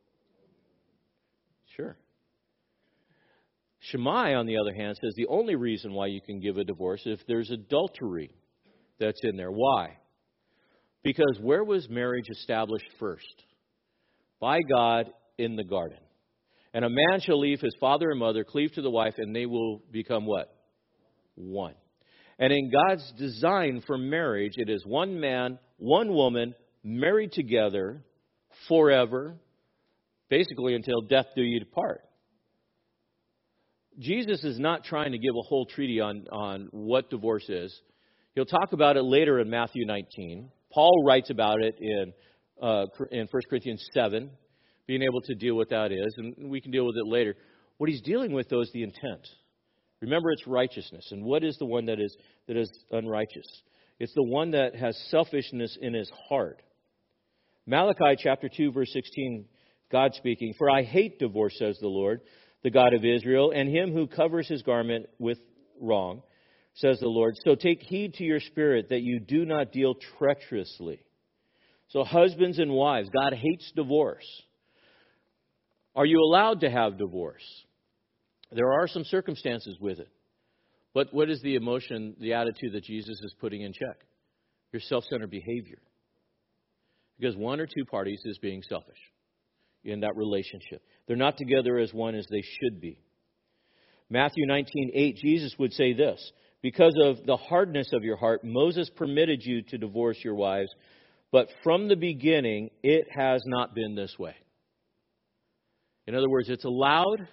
Sure. Shammai, on the other hand, says the only reason why you can give a divorce is if there's adultery that's in there. Why? Because where was marriage established first? By God in the garden. And a man shall leave his father and mother, cleave to the wife, and they will become what? One. And in God's design for marriage, it is one man, one woman, married together forever, basically until death do you part. Jesus is not trying to give a whole treatise on what divorce is. He'll talk about it later in Matthew 19. Paul writes about it in 1 Corinthians 7, being able to deal with that is, and we can deal with it later. What he's dealing with, though, is the intent. Remember, it's righteousness. And what is the one that is unrighteous? It's the one that has selfishness in his heart. Malachi chapter 2, verse 16, God speaking, "For I hate divorce, says the Lord, the God of Israel, and him who covers his garment with wrong, says the Lord. So take heed to your spirit that you do not deal treacherously." So husbands and wives, God hates divorce. Are you allowed to have divorce? There are some circumstances with it. But what is the emotion, the attitude that Jesus is putting in check? Your self-centered behavior. Because one or two parties is being selfish in that relationship. They're not together as one as they should be. Matthew 19:8, Jesus would say this, "Because of the hardness of your heart, Moses permitted you to divorce your wives, but from the beginning, it has not been this way." In other words, it's allowed,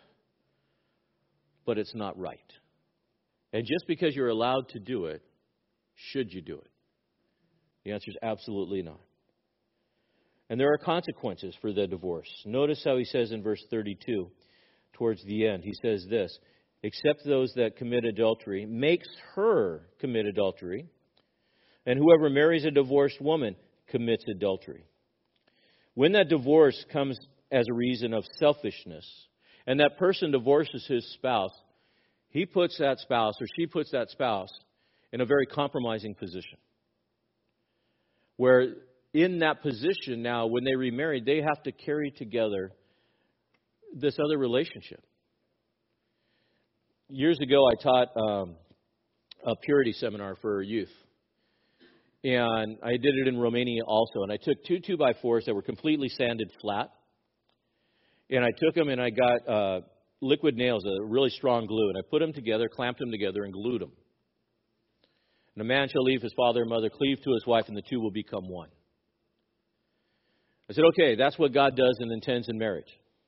but it's not right. And just because you're allowed to do it, should you do it? The answer is absolutely not. And there are consequences for the divorce. Notice how he says in verse 32, towards the end, he says this, "Except those that commit adultery, makes her commit adultery, and whoever marries a divorced woman commits adultery." When that divorce comes as a reason of selfishness, and that person divorces his spouse, he puts that spouse, or she puts that spouse, in a very compromising position. Where in that position now, when they remarry, they have to carry together this other relationship. Years ago, I taught a purity seminar for youth. And I did it in Romania also. And I took 2 2x4s that were completely sanded flat. And I took them and I got liquid nails, a really strong glue. And I put them together, clamped them together, and glued them. And a man shall leave his father and mother, cleave to his wife, and the two will become one. I said, okay, that's what God does and intends in marriage.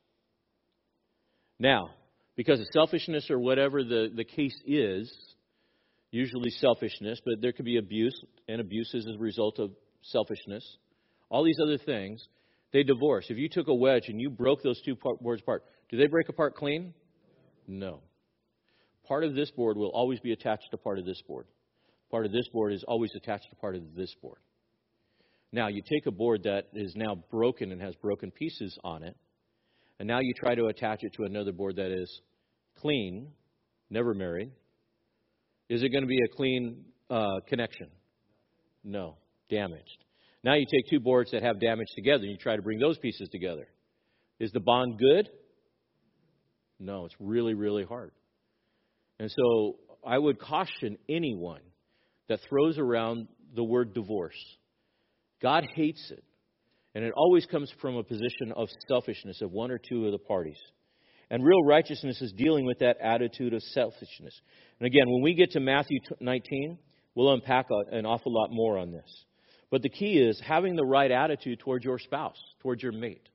Now, because of selfishness or whatever the case is, usually selfishness, but there could be abuse, and abuse is as a result of selfishness. All these other things, they divorce. If you took a wedge and you broke those two boards apart, do they break apart clean? No. Part of this board will always be attached to part of this board. Part of this board is always attached to part of this board. Now, you take a board that is now broken and has broken pieces on it, and now you try to attach it to another board that is clean, never married. Is it going to be a clean connection? No. Damaged. Now you take two boards that have damage together and you try to bring those pieces together. Is the bond good? No, it's really, really hard. And so I would caution anyone that throws around the word divorce. God hates it. And it always comes from a position of selfishness of one or two of the parties. And real righteousness is dealing with that attitude of selfishness. And again, when we get to Matthew 19, we'll unpack an awful lot more on this. But the key is having the right attitude towards your spouse, towards your mate.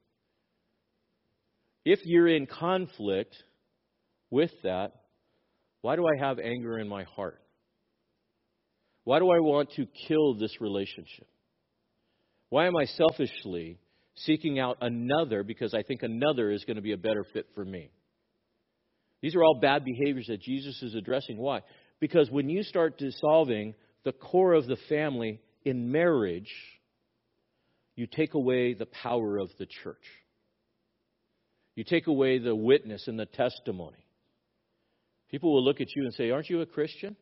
If you're in conflict with that, why do I have anger in my heart? Why do I want to kill this relationship? Why am I selfishly seeking out another because I think another is going to be a better fit for me? These are all bad behaviors that Jesus is addressing. Why? Because when you start dissolving the core of the family in marriage, you take away the power of the church. You take away the witness and the testimony. People will look at you and say, aren't you a Christian?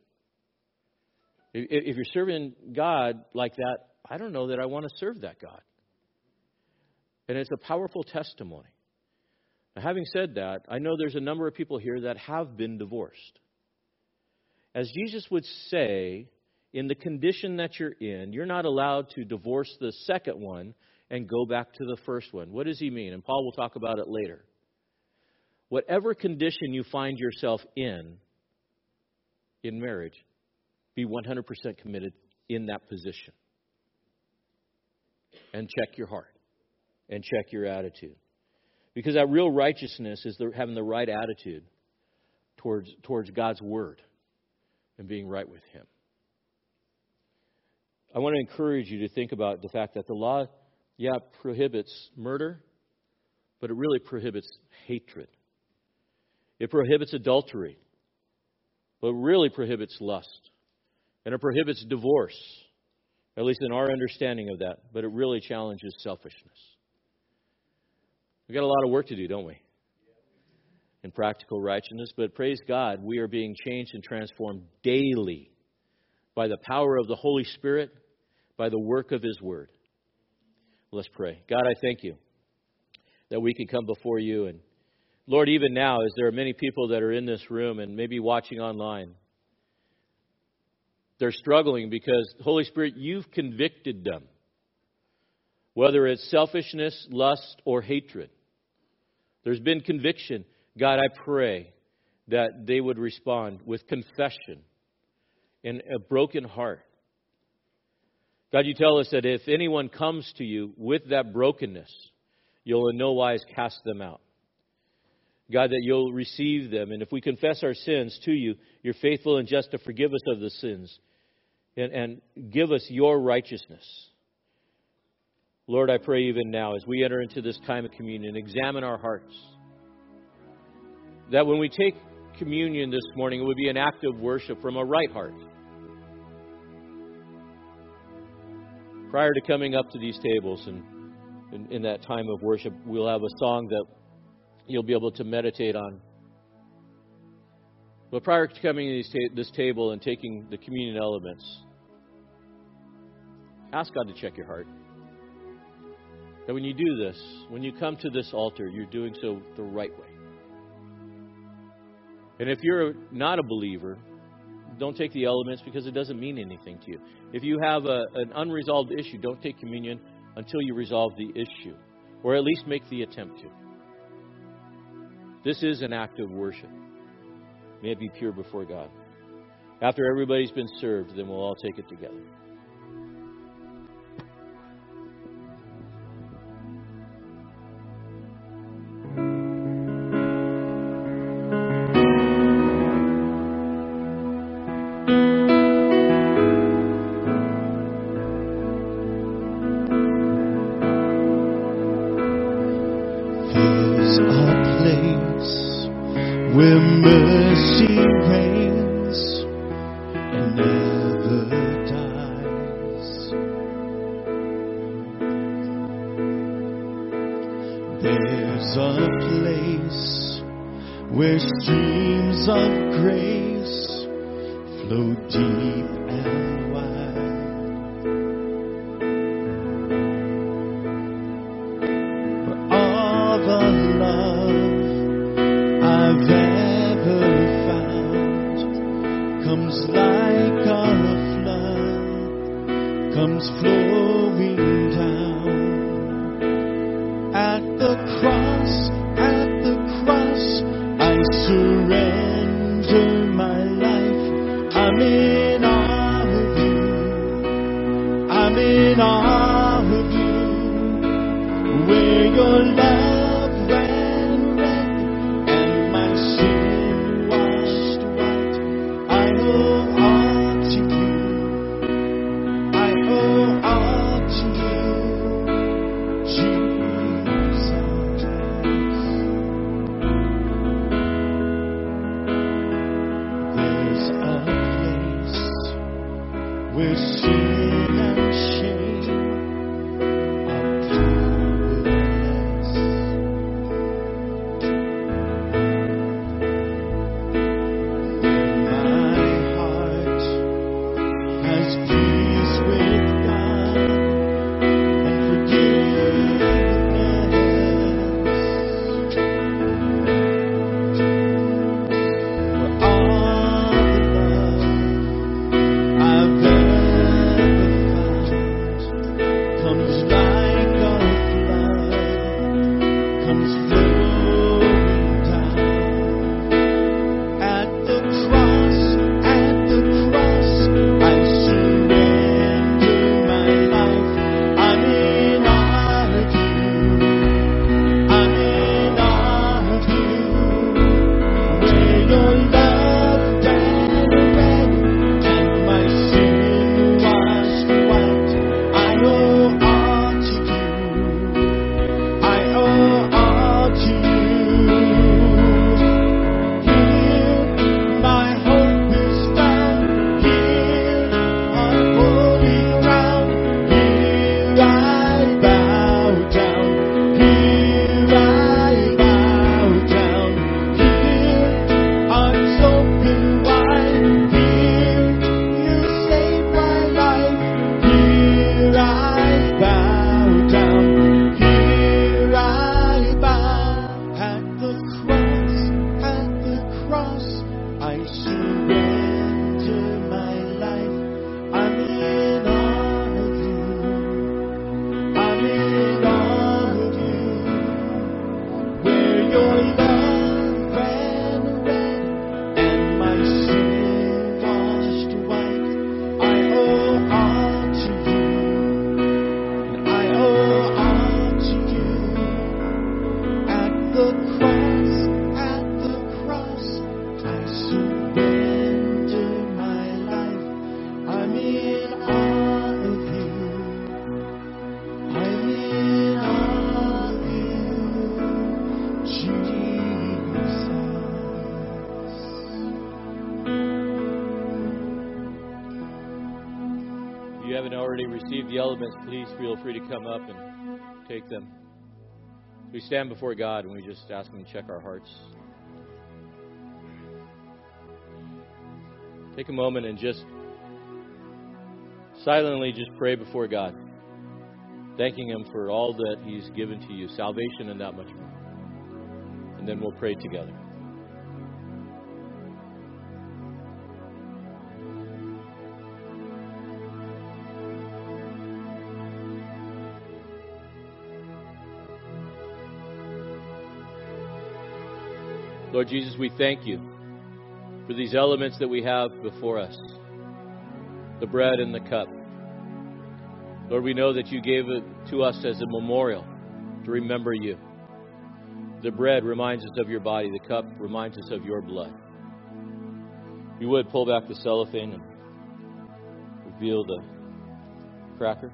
If you're serving God like that, I don't know that I want to serve that God. And it's a powerful testimony. Now, having said that, I know there's a number of people here that have been divorced. As Jesus would say, in the condition that you're in, you're not allowed to divorce the second one and go back to the first one. What does he mean? And Paul will talk about it later. Whatever condition you find yourself in marriage, be 100% committed in that position. And check your heart. And check your attitude. Because that real righteousness is having the right attitude towards God's Word and being right with Him. I want to encourage you to think about the fact that the law, prohibits murder, but it really prohibits hatred. It prohibits adultery, but it really prohibits lust. And it prohibits divorce, at least in our understanding of that, but it really challenges selfishness. We've got a lot of work to do, don't we? In practical righteousness, but praise God, we are being changed and transformed daily by the power of the Holy Spirit, by the work of His Word. Let's pray. God, I thank You that we can come before You. And Lord, even now, as there are many people that are in this room and maybe watching online, they're struggling because, Holy Spirit, You've convicted them. Whether it's selfishness, lust, or hatred. There's been conviction. God, I pray that they would respond with confession and a broken heart. God, You tell us that if anyone comes to You with that brokenness, You'll in no wise cast them out. God, that You'll receive them. And if we confess our sins to You, You're faithful and just to forgive us of the sins and give us Your righteousness. Lord, I pray even now as we enter into this time of communion, examine our hearts. That when we take communion this morning, it would be an act of worship from a right heart. Prior to coming up to these tables and in that time of worship, we'll have a song that you'll be able to meditate on. But prior to coming to this table and taking the communion elements, ask God to check your heart. That when you do this, when you come to this altar, you're doing so the right way. And if you're not a believer, don't take the elements because it doesn't mean anything to you. If you have an unresolved issue, don't take communion until you resolve the issue, or at least make the attempt to. This is an act of worship. May it be pure before God. After everybody's been served, then we'll all take it together. Where mercy reigns and never dies. There's a place where streams of grace flow deep and wide. For all the love I've ever found comes like a flood, comes flowing down. At the cross, I surrender my life. I'm in awe of You. I'm in awe of You. Where Your love ran red and my sin washed white. I owe all to You. I owe all to You, Jesus. There's a already received the elements, please feel free to come up and take them. We stand before God and we just ask Him to check our hearts. Take a moment and just silently just pray before God, thanking Him for all that He's given to you, salvation and that much more. And then we'll pray together. Lord Jesus, we thank You for these elements that we have before us, the bread and the cup. Lord, we know that You gave it to us as a memorial to remember You. The bread reminds us of Your body. The cup reminds us of Your blood. If you would, pull back the cellophane and reveal the cracker.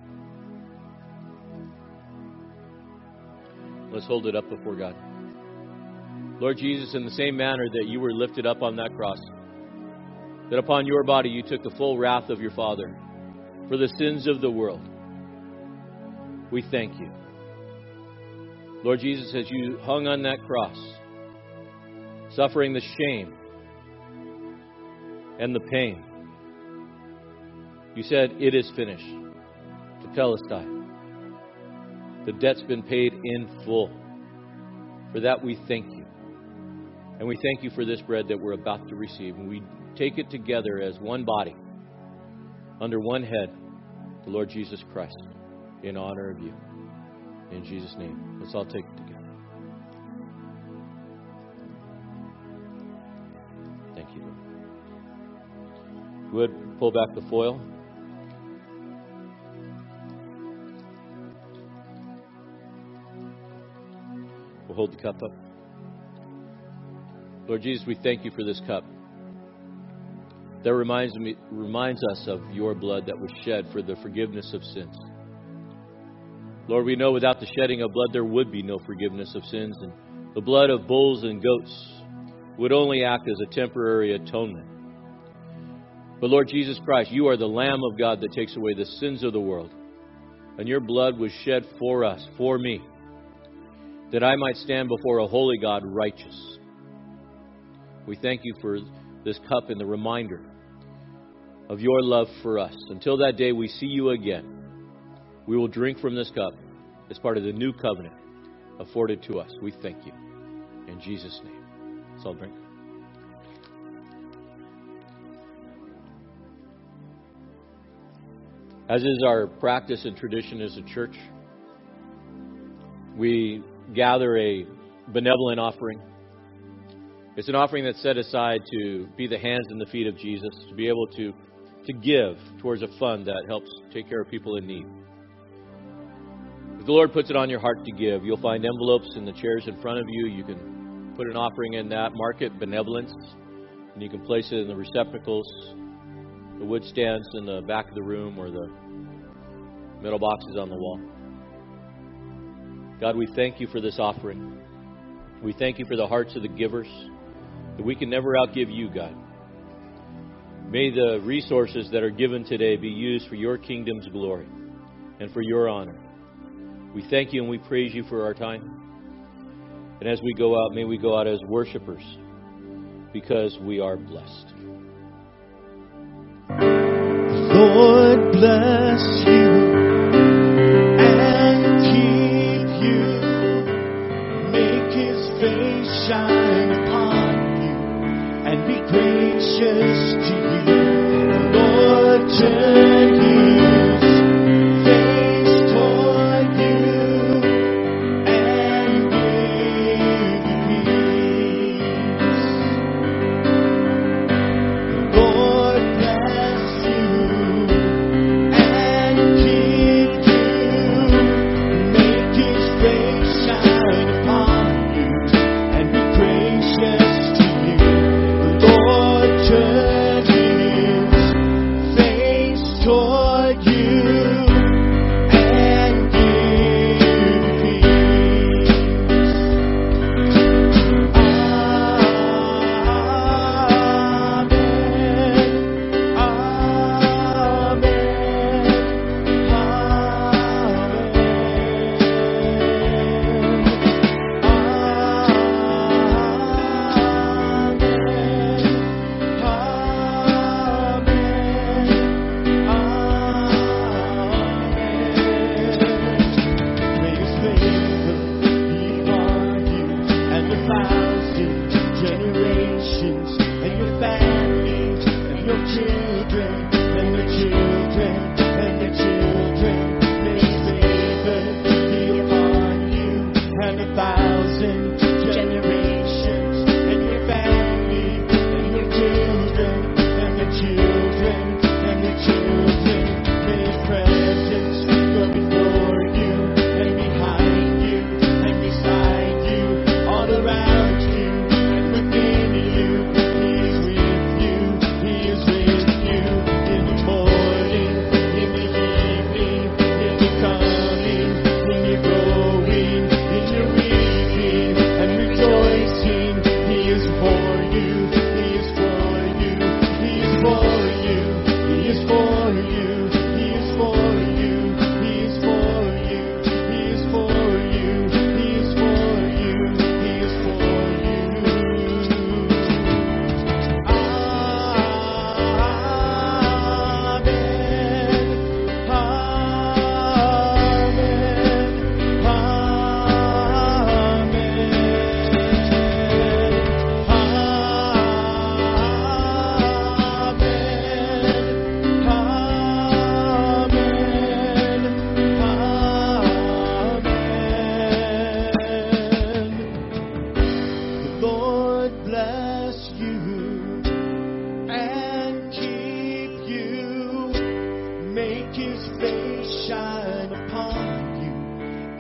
Let's hold it up before God. Lord Jesus, in the same manner that You were lifted up on that cross, that upon Your body You took the full wrath of Your Father for the sins of the world, we thank You. Lord Jesus, as You hung on that cross, suffering the shame and the pain, You said, "It is finished." Tetelestai. The debt's been paid in full. For that we thank You. And we thank You for this bread that we're about to receive. And we take it together as one body, under one head, the Lord Jesus Christ, in honor of You. In Jesus' name, let's all take it together. Thank You, Lord. If you would, pull back the foil. We'll hold the cup up. Lord Jesus, we thank You for this cup that reminds us of Your blood that was shed for the forgiveness of sins. Lord, we know without the shedding of blood there would be no forgiveness of sins, and the blood of bulls and goats would only act as a temporary atonement. But Lord Jesus Christ, You are the Lamb of God that takes away the sins of the world, and Your blood was shed for us, for me, that I might stand before a holy God righteous. We thank You for this cup and the reminder of Your love for us. Until that day we see You again, we will drink from this cup as part of the new covenant afforded to us. We thank You. In Jesus' name. Let's all drink. As is our practice and tradition as a church, we gather a benevolent offering. It's an offering that's set aside to be the hands and the feet of Jesus, to be able to give towards a fund that helps take care of people in need. If the Lord puts it on your heart to give, you'll find envelopes in the chairs in front of you. You can put an offering in that, mark it benevolence, and you can place it in the receptacles, the wood stands in the back of the room, or the metal boxes on the wall. God, we thank You for this offering. We thank You for the hearts of the givers, that we can never outgive You, God. May the resources that are given today be used for Your kingdom's glory and for Your honor. We thank You and we praise You for our time. And as we go out, may we go out as worshipers, because we are blessed. Lord bless You and keep you. Make His face shine upon you and be gracious to you. Lord, turn His face toward you and give you peace. Lord bless you and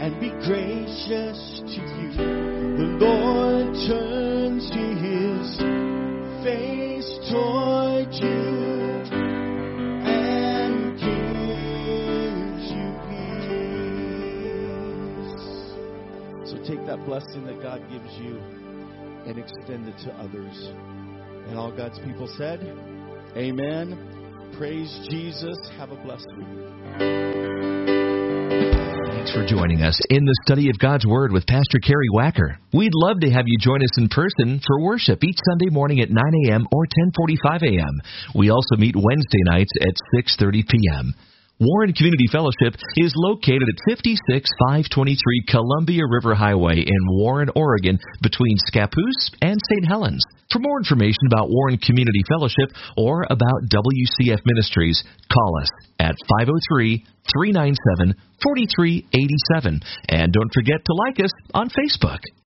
and be gracious to you. The Lord turns His face toward you and gives you peace. So take that blessing that God gives you and extend it to others. And all God's people said, amen. Praise Jesus. Have a blessed week. Thanks for joining us in the study of God's Word with Pastor Kerry Wacker. We'd love to have you join us in person for worship each Sunday morning at 9 a.m. or 10:45 a.m. We also meet Wednesday nights at 6:30 p.m. Warren Community Fellowship is located at 56523 Columbia River Highway in Warren, Oregon, between Scappoose and St. Helens. For more information about Warren Community Fellowship or about WCF Ministries, call us at 503-397-4387. And don't forget to like us on Facebook.